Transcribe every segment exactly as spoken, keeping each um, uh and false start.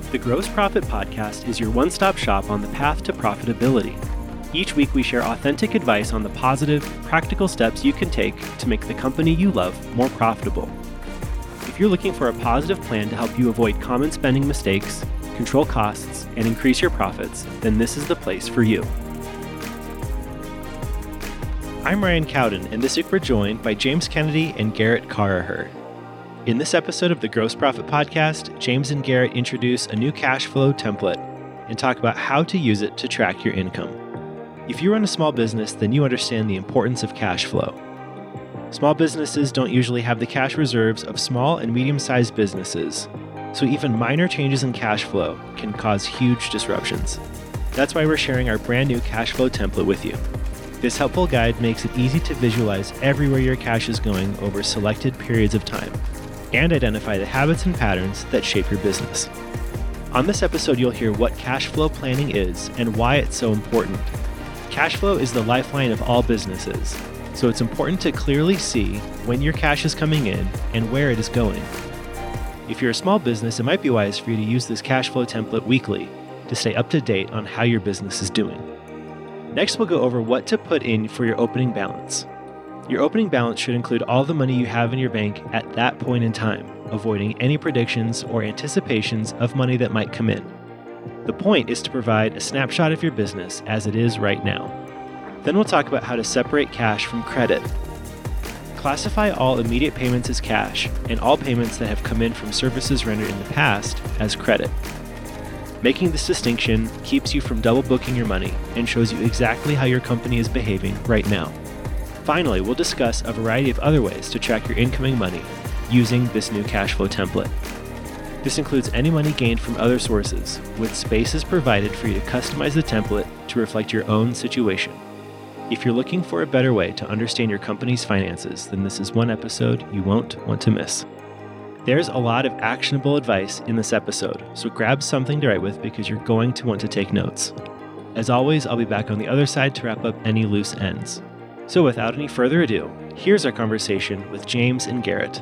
The Gross Profit Podcast is your one-stop shop on the path to profitability. Each week we share authentic advice on the positive, practical steps you can take to make the company you love more profitable. If you're looking for a positive plan to help you avoid common spending mistakes, control costs, and increase your profits, then this is the place for you. I'm Ryan Cowden, and this week we're joined by James Kennedy and Garrett Carraher. In this episode of the Gross Profit Podcast, James and Garrett introduce a new cash flow template and talk about how to use it to track your income. If you run a small business, then you understand the importance of cash flow. Small businesses don't usually have the cash reserves of small and medium-sized businesses, so even minor changes in cash flow can cause huge disruptions. That's why we're sharing our brand new cash flow template with you. This helpful guide makes it easy to visualize everywhere your cash is going over selected periods of time, and identify the habits and patterns that shape your business. On this episode, you'll hear what cash flow planning is and why it's so important. Cash flow is the lifeline of all businesses, so it's important to clearly see when your cash is coming in and where it is going. If you're a small business, it might be wise for you to use this cash flow template weekly to stay up to date on how your business is doing. Next, we'll go over what to put in for your opening balance. Your opening balance should include all the money you have in your bank at that point in time, avoiding any predictions or anticipations of money that might come in. The point is to provide a snapshot of your business as it is right now. Then we'll talk about how to separate cash from credit. Classify all immediate payments as cash and all payments that have come in from services rendered in the past as credit. Making this distinction keeps you from double booking your money and shows you exactly how your company is behaving right now. Finally, we'll discuss a variety of other ways to track your incoming money using this new cash flow template. This includes any money gained from other sources, with spaces provided for you to customize the template to reflect your own situation. If you're looking for a better way to understand your company's finances, then this is one episode you won't want to miss. There's a lot of actionable advice in this episode, so grab something to write with because you're going to want to take notes. As always, I'll be back on the other side to wrap up any loose ends. So without any further ado, here's our conversation with James and Garrett.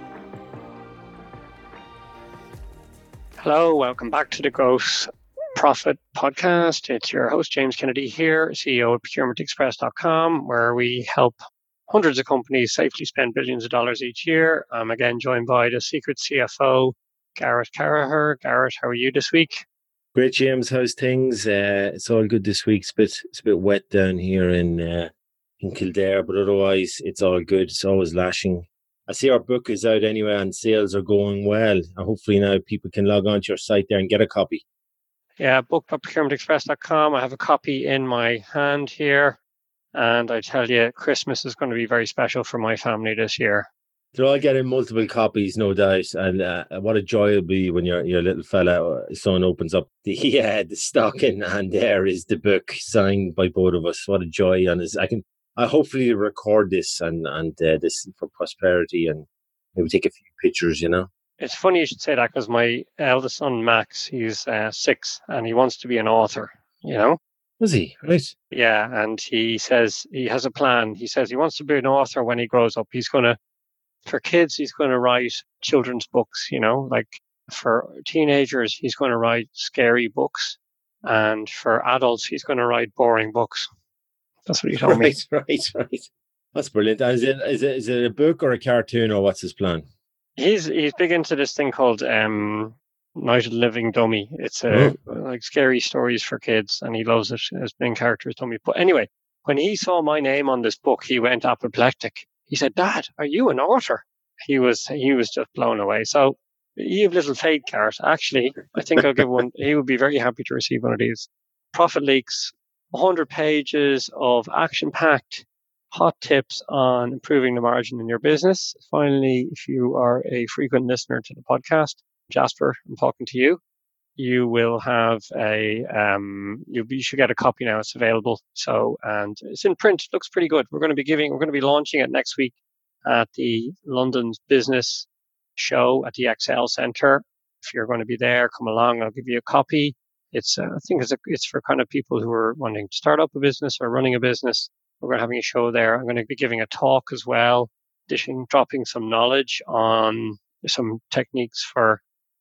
Hello, welcome back to the Gross Profit Podcast. It's your host, James Kennedy here, C E O of procurement express dot com, where we help hundreds of companies safely spend billions of dollars each year. I'm again joined by the secret C F O, Garrett Carraher. Garrett, how are you this week? Great, James. How's things? Uh, it's all good this week. It's a bit, it's a bit wet down here in uh, in Kildare, but otherwise it's all good. It's always lashing. I see our book is out anyway and sales are going well. Hopefully now people can log on to your site there and get a copy. Yeah, book dot procurement express dot com. I have a copy in my hand here. And I tell you, Christmas is going to be very special for my family this year. They're all getting multiple copies, no doubt. And uh, what a joy it'll be when your your little fella, son, opens up the uh, the stocking and there is the book signed by both of us. What a joy. And I can I hopefully record this and, and uh, this for prosperity and maybe take a few pictures, you know. It's funny you should say that because my eldest son, Max, he's uh, six and he wants to be an author, you know. Was he? Right. Yeah, and he says he has a plan. He says he wants to be an author when he grows up. He's going to, for kids, he's going to write children's books, you know, like for teenagers, he's going to write scary books. And for adults, he's going to write boring books. That's what he told right, me. Right, right. That's brilliant. Is it, is it, is it a book or a cartoon or what's his plan? He's he's big into this thing called um, Night of the Living Dummy. It's a, oh. like scary stories for kids, and he loves it as main character as Dummy. But anyway, when he saw my name on this book, he went apoplectic. He said, "Dad, are you an author?" He was he was just blown away. So you have little faith, Garrett. Actually, I think I'll give one. He would be very happy to receive one of these. Profit Leaks, one hundred pages of action-packed hot tips on improving the margin in your business. Finally, if you are a frequent listener to the podcast, Jasper, I'm talking to you. You will have a, um, you, you should get a copy now. It's available. So, and it's in print. It looks pretty good. We're going to be giving, we're going to be launching it next week at the London's Business Show at the Excel Centre. If you're going to be there, come along. I'll give you a copy. It's, uh, I think it's, a, it's for kind of people who are wanting to start up a business or running a business. We're going to be having a show there. I'm going to be giving a talk as well, dishing, dropping some knowledge on some techniques for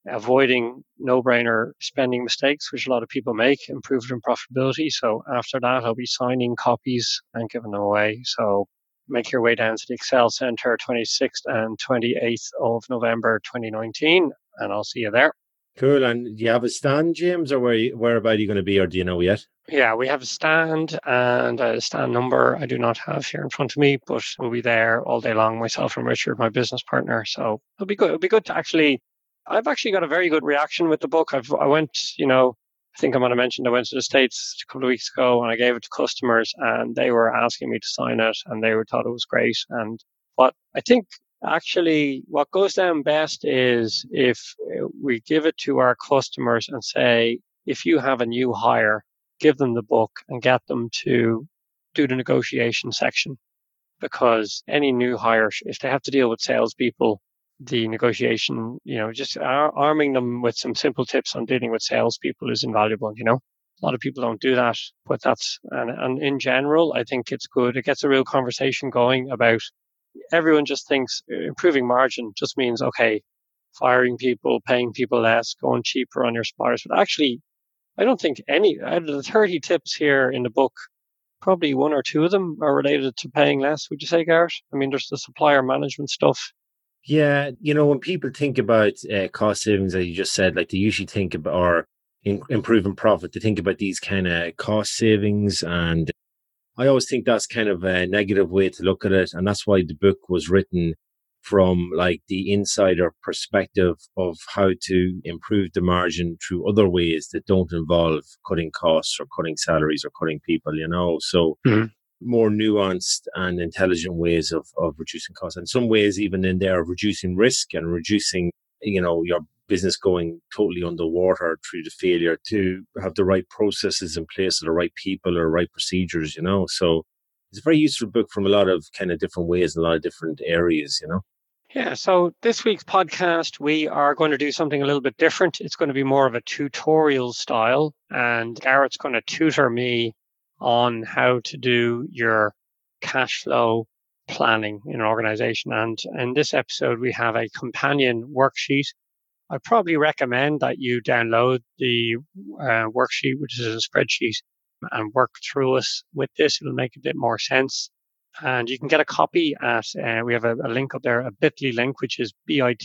avoiding no-brainer spending mistakes, which a lot of people make, improving profitability. So after that, I'll be signing copies and giving them away. So make your way down to the Excel Centre twenty-sixth and twenty-eighth of November twenty nineteen, and I'll see you there. Cool. And do you have a stand, James, or where you, whereabout are you going to be, or do you know yet? Yeah, we have a stand and a stand number I do not have here in front of me, but we'll be there all day long, myself and Richard, my business partner. So it'll be good. It'll be good to actually, I've actually got a very good reaction with the book. I've, I went, you know, I think I might have mentioned I went to the States a couple of weeks ago and I gave it to customers and they were asking me to sign it and they were thought it was great. And what I think actually what goes down best is if we give it to our customers and say, if you have a new hire, give them the book and get them to do the negotiation section, because any new hire, if they have to deal with salespeople, the negotiation, you know, just ar- arming them with some simple tips on dealing with salespeople is invaluable. You know, a lot of people don't do that, but that's, and, and in general, I think it's good. It gets a real conversation going about, everyone just thinks improving margin just means, okay, firing people, paying people less, going cheaper on your suppliers. But actually, I don't think any, out of the thirty tips here in the book, probably one or two of them are related to paying less. Would you say, Garrett? I mean, there's the supplier management stuff. Yeah, you know, when people think about uh, cost savings, as you just said, like they usually think about, or in, improving profit, they think about these kind of cost savings. And I always think that's kind of a negative way to look at it. And that's why the book was written from like the insider perspective of how to improve the margin through other ways that don't involve cutting costs or cutting salaries or cutting people, you know. So Mm-hmm. more nuanced and intelligent ways of, of reducing costs. And some ways even in there of reducing risk and reducing, you know, your business going totally underwater through the failure to have the right processes in place, or the right people or right procedures, you know. So it's a very useful book from a lot of kind of different ways, in a lot of different areas, you know. Yeah, so this week's podcast, we are going to do something a little bit different. It's going to be more of a tutorial style, and Garrett's going to tutor me on how to do your cash flow planning in an organization. And in this episode, we have a companion worksheet. I probably recommend that you download the uh, worksheet, which is a spreadsheet, and work through us with this. It'll make a bit more sense. And you can get a copy at, uh, we have a, a link up there, a bit.ly link, which is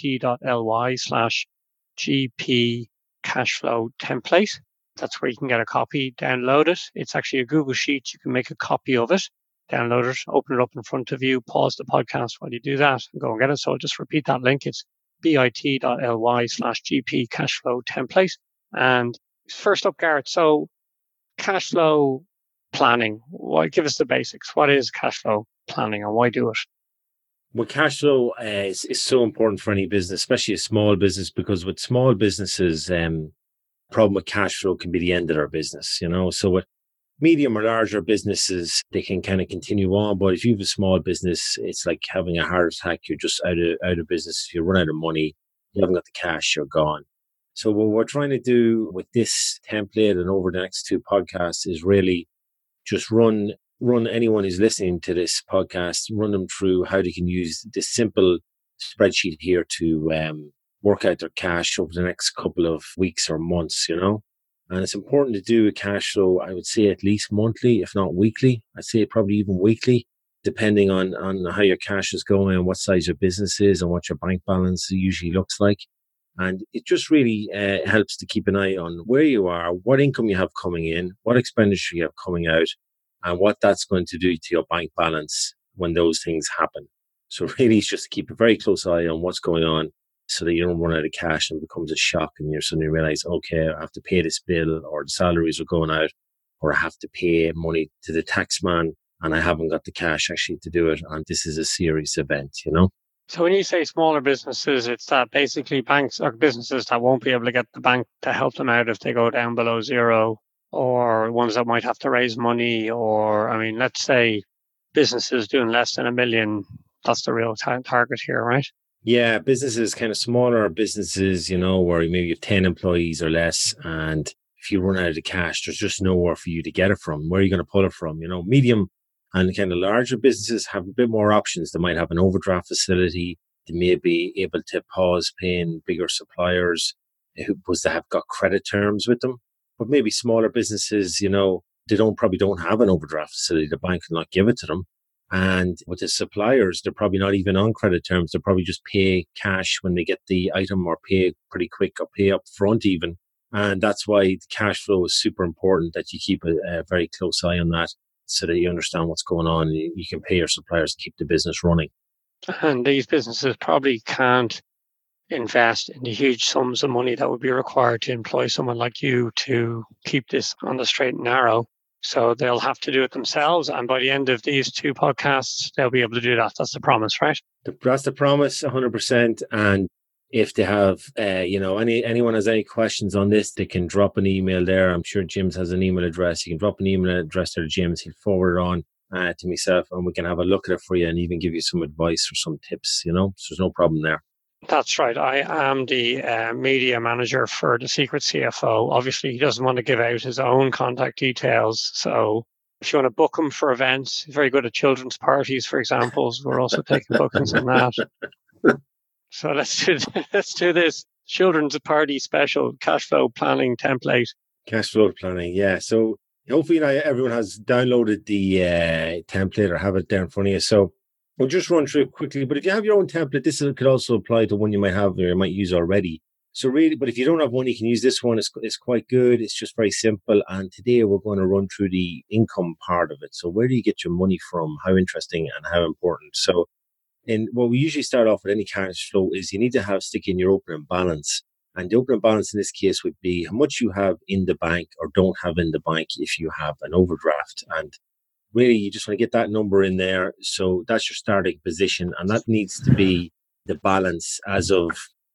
bit.ly slash GP cashflow template. That's where you can get a copy, download it. It's actually a Google Sheet. You can make a copy of it, download it, open it up in front of you, pause the podcast while you do that and go and get it. So I'll just repeat that link. It's bit.ly slash GP cashflow template. And first up, Garrett, so cash flow planning. Why, give us the basics. What is cash flow planning and why do it? Well, cash flow uh, is, is so important for any business, especially a small business, because with small businesses, um, problem with cash flow can be the end of their business, you know. So with medium or larger businesses, they can kind of continue on. But if you have a small business, it's like having a heart attack. You're just out of out of business. You run out of money. You haven't got the cash. You're gone. So what we're trying to do with this template and over the next two podcasts is really just run run anyone who's listening to this podcast, run them through how they can use this simple spreadsheet here to um, work out their cash over the next couple of weeks or months, you know. And it's important to do a cash flow, I would say at least monthly, if not weekly. I'd say probably even weekly, depending on, on how your cash is going and what size your business is and what your bank balance usually looks like. And it just really uh, helps to keep an eye on where you are, what income you have coming in, what expenditure you have coming out, and what that's going to do to your bank balance when those things happen. So really it's just to keep a very close eye on what's going on so that you don't run out of cash and it becomes a shock and you suddenly realize, okay, I have to pay this bill, or the salaries are going out, or I have to pay money to the tax man and I haven't got the cash actually to do it. And this is a serious event, you know? So when you say smaller businesses, it's that basically banks or businesses that won't be able to get the bank to help them out if they go down below zero, or ones that might have to raise money, or, I mean, let's say businesses doing less than a million, that's the real t- target here, right? Yeah, businesses, kind of smaller businesses, you know, where maybe you have ten employees or less, and if you run out of the cash, there's just nowhere for you to get it from. Where are you going to pull it from? You know, medium and kind of larger businesses have a bit more options. They might have an overdraft facility. They may be able to pause paying bigger suppliers. who was to have got credit terms with them. But maybe smaller businesses, you know, they don't probably don't have an overdraft facility. The bank will not give it to them. And with the suppliers, they're probably not even on credit terms. They'll probably just pay cash when they get the item, or pay pretty quick, or pay up front even. And that's why the cash flow is super important, that you keep a, a very close eye on that, so that you understand what's going on. And you, you can pay your suppliers to keep the business running. And these businesses probably can't invest in the huge sums of money that would be required to employ someone like you to keep this on the straight and narrow. So they'll have to do it themselves. And by the end of these two podcasts, they'll be able to do that. That's the promise, right? That's the promise, one hundred percent. And if they have, uh, you know, any anyone has any questions on this, they can drop an email there. I'm sure Jim's has an email address. You can drop an email address to Jim's. He'll forward it on uh, to myself, and we can have a look at it for you and even give you some advice or some tips, you know. So there's no problem there. That's right. I am the uh, media manager for the Secret C F O. Obviously, he doesn't want to give out his own contact details. So if you want to book him for events, he's very good at children's parties, for example. We're also taking bookings on that. So let's do let's do this children's party special cash flow planning template. Cash flow planning, yeah. So hopefully now everyone has downloaded the uh, template or have it there in front of you. So we'll just run through it quickly. But if you have your own template, this could also apply to one you might have or you might use already. So really, but if you don't have one, you can use this one. It's, it's quite good. It's just very simple. And today we're going to run through the income part of it. So where do you get your money from? How interesting and how important. So and what we usually start off with any cash flow is you need to have stick in your opening balance. And the opening balance in this case would be how much you have in the bank or don't have in the bank if you have an overdraft. And really, you just want to get that number in there. So that's your starting position. And that needs to be the balance as of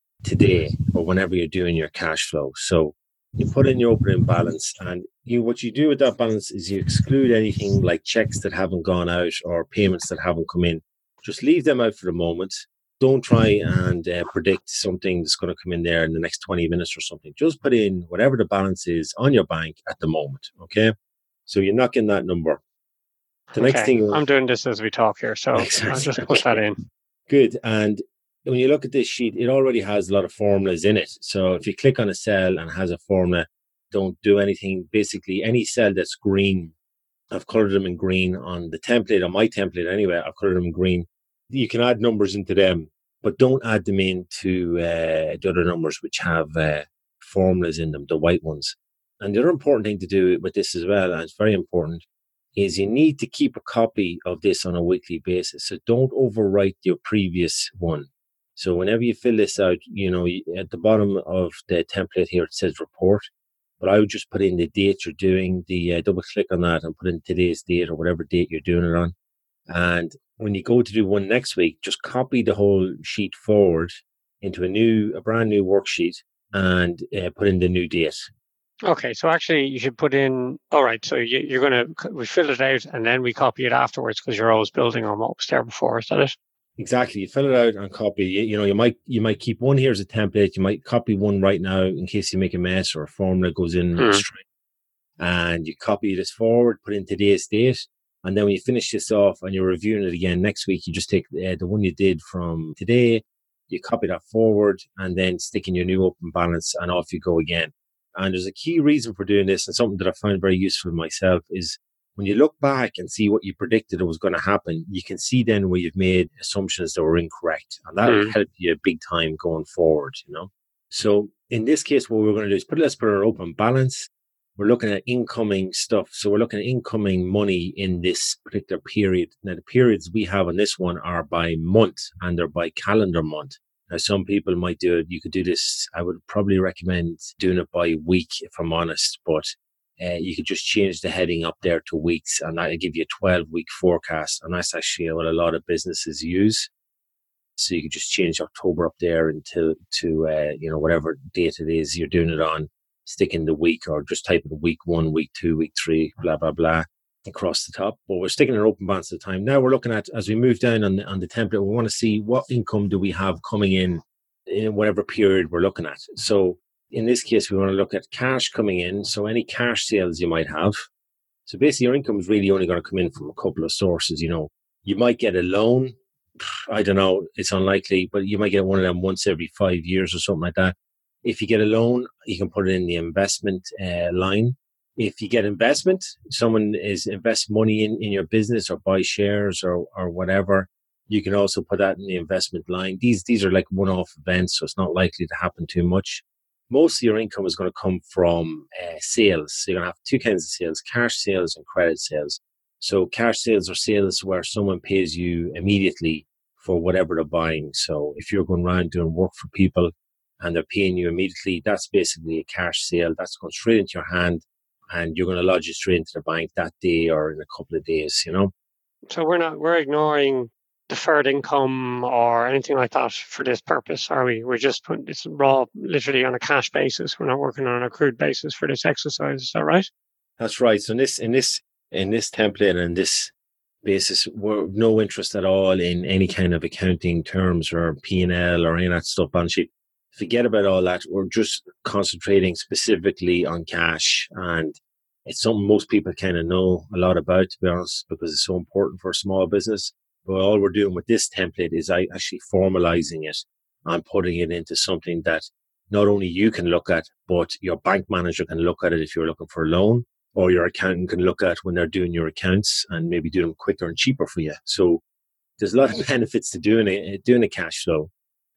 today or whenever you're doing your cash flow. So you put in your opening balance, and you what you do with that balance is you exclude anything like checks that haven't gone out or payments that haven't come in. Just leave them out for the moment. Don't try and uh, predict something that's going to come in there in the next twenty minutes or something. Just put in whatever the balance is on your bank at the moment, okay? So you're not getting that number. The okay. next thing... I'm doing this as we talk here, so exactly. I'll just put that in. Good. And when you look at this sheet, it already has a lot of formulas in it. So if you click on a cell and has a formula, don't do anything. Basically, any cell that's green, I've colored them in green on the template, on my template anyway, I've colored them in green. You can add numbers into them, but don't add them into uh, the other numbers which have uh, formulas in them, the white ones. And the other important thing to do with this as well, and it's very important, is you need to keep a copy of this on a weekly basis. So don't overwrite your previous one. So whenever you fill this out, you know, at the bottom of the template here, it says report. But I would just put in the date you're doing, the uh, double click on that and put in today's date or whatever date you're doing it on. And when you go to do one next week, just copy the whole sheet forward into a new, a brand new worksheet and uh, put in the new date. Okay, so actually you should put in, all right, so you, you're going to, we fill it out and then we copy it afterwards because you're always building on what was there before, is that it? Exactly. You fill it out and copy. You, you know, you might you might keep one here as a template. You might copy one right now in case you make a mess or a formula goes in mm. straight. And you copy this forward, put in today's date. And then when you finish this off and you're reviewing it again next week, you just take uh, the one you did from today, you copy that forward and then stick in your new open balance and off you go again. And there's a key reason for doing this, and something that I found very useful myself, is when you look back and see what you predicted was going to happen, you can see then where you've made assumptions that were incorrect. And that will mm. help you big time going forward, you know. So in this case, what we're going to do is put, let's put our open balance. We're looking at incoming stuff. So we're looking at incoming money in this particular period. Now, the periods we have on this one are by month and they're by calendar month. Now, some people might do it. You could do this. I would probably recommend doing it by week, if I'm honest, but Uh, you could just change the heading up there to weeks, and that'll give you a twelve-week forecast. And that's actually what a lot of businesses use. So you could just change October up there until to uh, you know whatever date it is you're doing it on. Stick in the week, or just type in week one, week two, week three, blah blah blah across the top. But we're sticking an open balance at the time. Now we're looking at, as we move down on the, on the template, we want to see what income do we have coming in in whatever period we're looking at. So in this case, we want to look at cash coming in. So any cash sales you might have. So basically your income is really only going to come in from a couple of sources. You know, you might get a loan. I don't know. It's unlikely, but you might get one of them once every five years or something like that. If you get a loan, you can put it in the investment uh, line. If you get investment, someone is invest money in, in your business or buy shares or, or whatever, you can also put that in the investment line. These these are like one-off events, so it's not likely to happen too much. Most of your income is going to come from uh, sales. So you're going to have two kinds of sales, cash sales and credit sales. So cash sales are sales where someone pays you immediately for whatever they're buying. So if you're going around doing work for people and they're paying you immediately, that's basically a cash sale. That's going straight into your hand and you're going to lodge it straight into the bank that day or in a couple of days, you know? So we're not, we're ignoring deferred income or anything like that for this purpose, are we? We're just putting it's raw, literally on a cash basis. We're not working on an accrued basis for this exercise. Is that right? That's right. So in this, in this, in this template and this basis, we're no interest at all in any kind of accounting terms or P and L or any of that stuff. On sheet. Forget about all that. We're just concentrating specifically on cash, and it's something most people kind of know a lot about, to be honest, because it's so important for a small business. But all we're doing with this template is I actually formalizing it and putting it into something that not only you can look at, but your bank manager can look at it if you're looking for a loan, or your accountant can look at when they're doing your accounts and maybe do them quicker and cheaper for you. So there's a lot of benefits to doing it, doing a cash flow.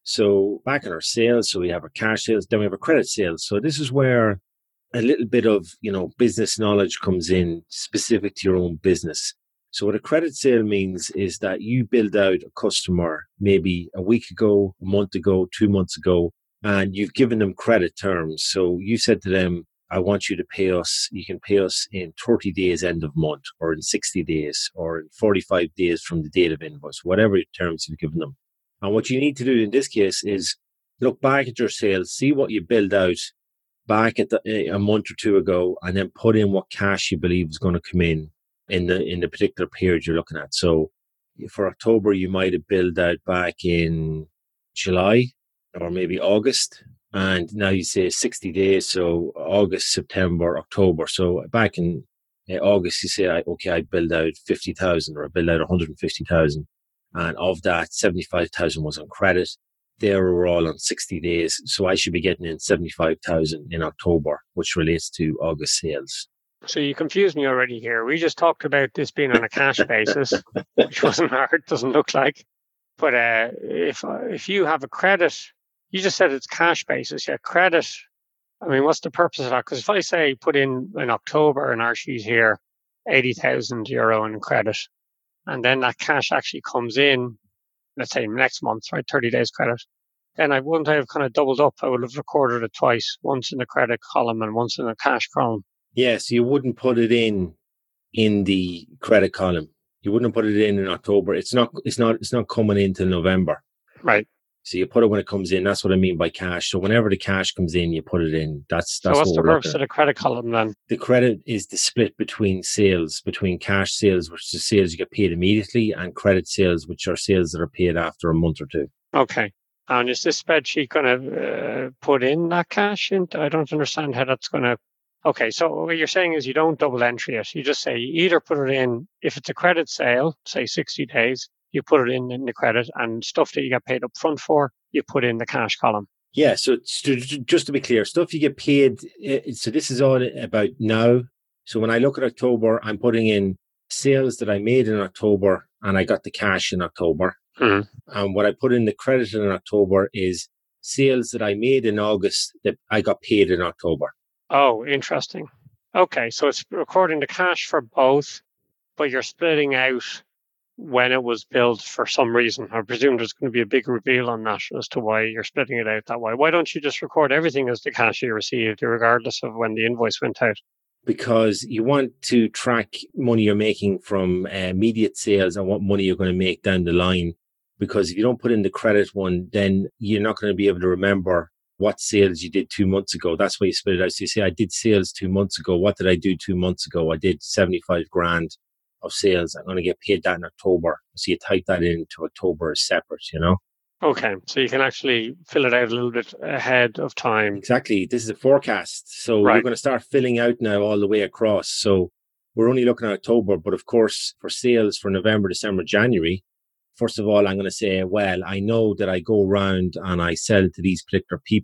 So back in our sales, so we have our cash sales, then we have our credit sales. So this is where a little bit of, you know, business knowledge comes in specific to your own business. So what a credit sale means is that you build out a customer maybe a week ago, a month ago, two months ago, and you've given them credit terms. So you said to them, I want you to pay us, you can pay us in thirty days end of month, or in sixty days, or in forty-five days from the date of invoice, whatever terms you've given them. And what you need to do in this case is look back at your sales, see what you build out back at the, a month or two ago, and then put in what cash you believe is going to come in in the in the particular period you're looking at. So for October, you might have billed out back in July or maybe August. And now you say sixty days. So August, September, October. So back in uh, August, you say, okay, I billed out fifty thousand or I billed out one hundred fifty thousand. And of that, seventy-five thousand was on credit. They were all on sixty days. So I should be getting in seventy-five thousand in October, which relates to August sales. So you confused me already here. We just talked about this being on a cash basis, which wasn't hard, doesn't look like. But uh, if if you have a credit, you just said it's cash basis. Yeah, credit. I mean, what's the purpose of that? Because if I say put in in October in our sheet here, eighty thousand euro in credit, and then that cash actually comes in, let's say next month, right, thirty days credit, then I wouldn't have kind of doubled up. I would have recorded it twice, once in the credit column and once in the cash column. Yes, you wouldn't put it in in the credit column. You wouldn't put it in in October. It's not. It's not. It's not coming in till November. Right. So you put it when it comes in. That's what I mean by cash. So whenever the cash comes in, you put it in. That's that's so what's what the we're purpose of the credit column then? The credit is the split between sales, between cash sales, which is sales you get paid immediately, and credit sales, which are sales that are paid after a month or two. Okay. And is this spreadsheet going to uh, put in that cash in? I don't understand how that's going to. Okay, so what you're saying is you don't double entry it. You just say you either put it in, if it's a credit sale, say sixty days, you put it in in the credit, and stuff that you get paid up front for, you put in the cash column. Yeah, so to, just to be clear, stuff you get paid, so this is all about now. So when I look at October, I'm putting in sales that I made in October, and I got the cash in October. Mm-hmm. And what I put in the credit in October is sales that I made in August that I got paid in October. Oh, interesting. Okay, so it's recording the cash for both, but you're splitting out when it was billed for some reason. I presume there's going to be a big reveal on that as to why you're splitting it out that way. Why don't you just record everything as the cash you received, regardless of when the invoice went out? Because you want to track money you're making from uh, immediate sales and what money you're going to make down the line. Because if you don't put in the credit one, then you're not going to be able to remember what sales you did two months ago. That's why you split it out. So you say, I did sales two months ago. What did I do two months ago? I did seventy-five grand of sales. I'm going to get paid that in October. So you type that into October as separate, you know? Okay. So you can actually fill it out a little bit ahead of time. Exactly. This is a forecast. So right. You're going to start filling out now all the way across. So we're only looking at October, but of course for sales for November, December, January, first of all, I'm going to say, well, I know that I go around and I sell to these particular people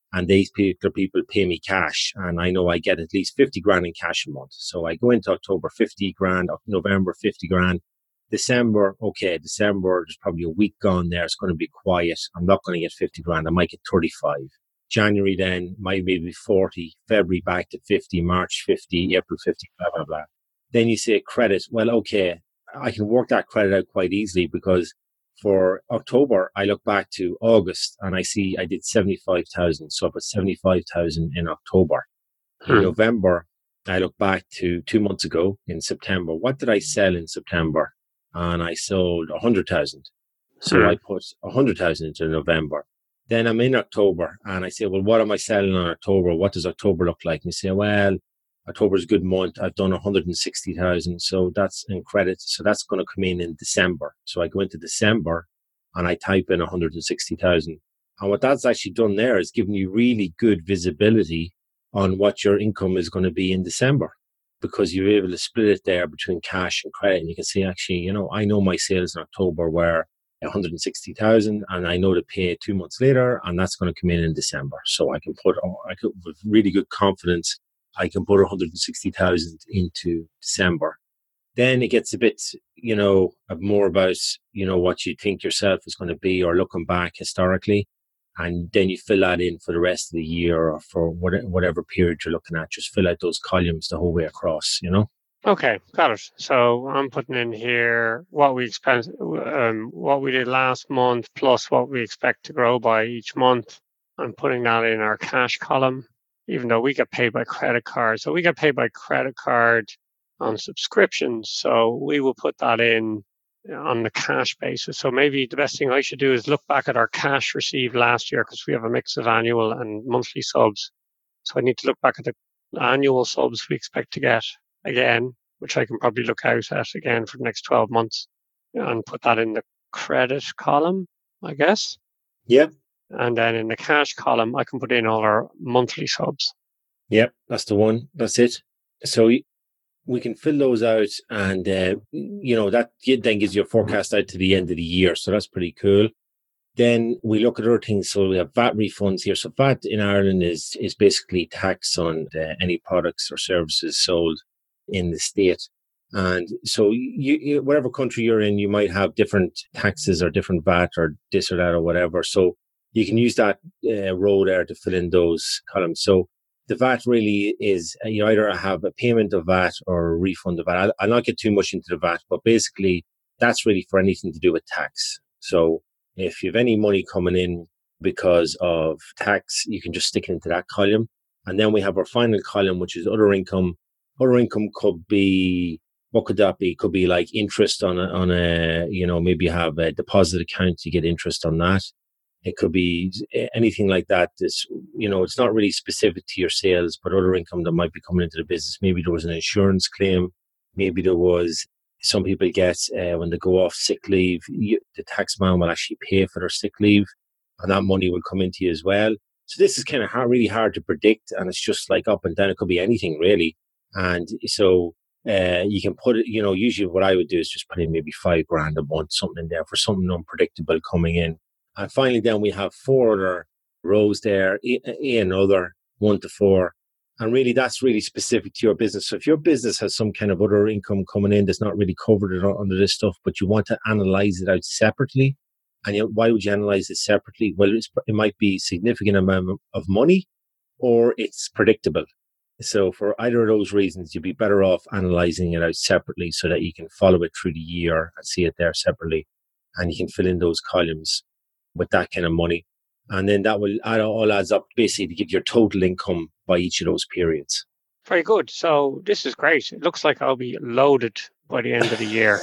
and these particular people pay me cash, and I know I get at least fifty grand in cash a month. So I go into October, fifty grand, November, fifty grand, December, okay, December, there's probably a week gone there. It's going to be quiet. I'm not going to get fifty grand. I might get thirty-five. January then might maybe forty, February back to fifty, March fifty, April fifty, blah, blah, blah. Then you say credit. Well, okay, I can work that credit out quite easily because for October, I look back to August and I see I did seventy-five thousand. So I put seventy-five thousand in October. In Hmm. November, I look back to two months ago in September. What did I sell in September? And I sold one hundred thousand. So Hmm. I put one hundred thousand into November. Then I'm in October and I say, well, what am I selling on October? What does October look like? And you say, well, October's a good month. I've done one hundred sixty thousand. So that's in credit. So that's going to come in in December. So I go into December and I type in one hundred sixty thousand. And what that's actually done there is giving you really good visibility on what your income is going to be in December, because you're able to split it there between cash and credit. And you can see, actually, you know, I know my sales in October were one hundred sixty thousand and I know to pay two months later, and that's going to come in in December. So I can put, I could, with really good confidence, I can put one hundred sixty thousand into December. Then it gets a bit, you know, more about, you know, what you think yourself is going to be or looking back historically. And then you fill that in for the rest of the year or for whatever, whatever period you're looking at. Just fill out those columns the whole way across, you know? Okay, got it. So I'm putting in here what we expect, um, what we did last month plus what we expect to grow by each month. I'm putting that in our cash column, even though we get paid by credit card. So we get paid by credit card on subscriptions. So we will put that in on the cash basis. So maybe the best thing I should do is look back at our cash received last year, because we have a mix of annual and monthly subs. So I need to look back at the annual subs we expect to get again, which I can probably look out at again for the next twelve months and put that in the credit column, I guess. Yep. And then in the cash column, I can put in all our monthly subs. Yep, that's the one. That's it. So we can fill those out, and uh, you know, that then gives you a forecast out to the end of the year. So that's pretty cool. Then we look at other things. So we have V A T refunds here. So V A T in Ireland is is basically tax on uh, any products or services sold in the state. And so you, you, whatever country you're in, you might have different taxes or different V A T or this or that or whatever. So you can use that uh, row there to fill in those columns. So the V A T really is, you either have a payment of V A T or a refund of V A T. I'll, I'll not get too much into the V A T, but basically that's really for anything to do with tax. So if you have any money coming in because of tax, you can just stick it into that column. And then we have our final column, which is other income. Other income could be, what could that be? It could be like interest on a, on a, you know, maybe you have a deposit account, you get interest on that. It could be anything like that. This, you know, it's not really specific to your sales, but other income that might be coming into the business. Maybe there was an insurance claim. Maybe there was, some people get, uh, when they go off sick leave, you, the tax man will actually pay for their sick leave, and that money will come into you as well. So this is kind of hard, really hard to predict, and it's just like up and down. It could be anything really. And so uh, you can put it, you know, usually what I would do is just put in maybe five grand a month, something in there for something unpredictable coming in. And finally, then we have four other rows there, A, A and other, one to four. And really, that's really specific to your business. So if your business has some kind of other income coming in that's not really covered under this stuff, but you want to analyze it out separately, and you know, why would you analyze it separately? Well, it's, it might be a significant amount of money, or it's predictable. So for either of those reasons, you'd be better off analyzing it out separately so that you can follow it through the year and see it there separately. And you can fill in those columns with that kind of money. And then that will add, all adds up basically to give your total income by each of those periods. Very good. So this is great. It looks like I'll be loaded by the end of the year.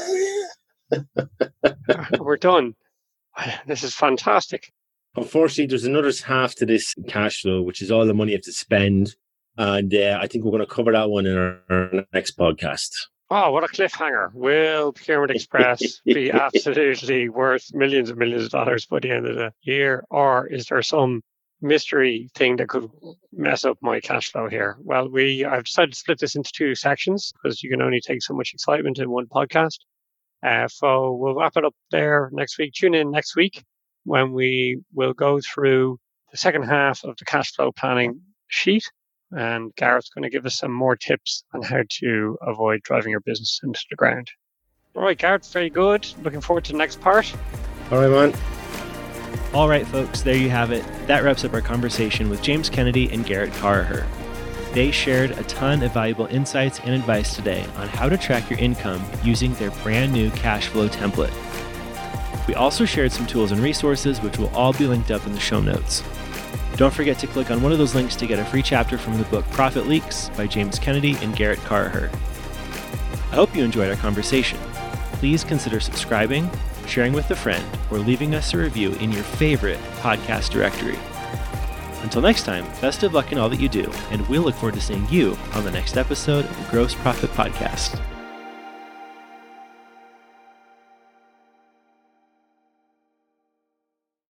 We're done. This is fantastic. Unfortunately, there's another half to this cash flow, which is all the money you have to spend. And uh, I think we're going to cover that one in our, our next podcast. Oh, what a cliffhanger. Will Procurement Express be absolutely worth millions and millions of dollars by the end of the year? Or is there some mystery thing that could mess up my cash flow here? Well, we I've decided to split this into two sections because you can only take so much excitement in one podcast. Uh, so we'll wrap it up there next week. Tune in next week when we will go through the second half of the cash flow planning sheet. And Garrett's going to give us some more tips on how to avoid driving your business into the ground. All right, Garrett, very good. Looking forward to the next part. All right, man. All right, folks, there you have it. That wraps up our conversation with James Kennedy and Garrett Carraher. They shared a ton of valuable insights and advice today on how to track your income using their brand new cash flow template. We also shared some tools and resources, which will all be linked up in the show notes. Don't forget to click on one of those links to get a free chapter from the book Profit Leaks by James Kennedy and Garrett Carraher. I hope you enjoyed our conversation. Please consider subscribing, sharing with a friend, or leaving us a review in your favorite podcast directory. Until next time, best of luck in all that you do, and we'll look forward to seeing you on the next episode of the Gross Profit Podcast.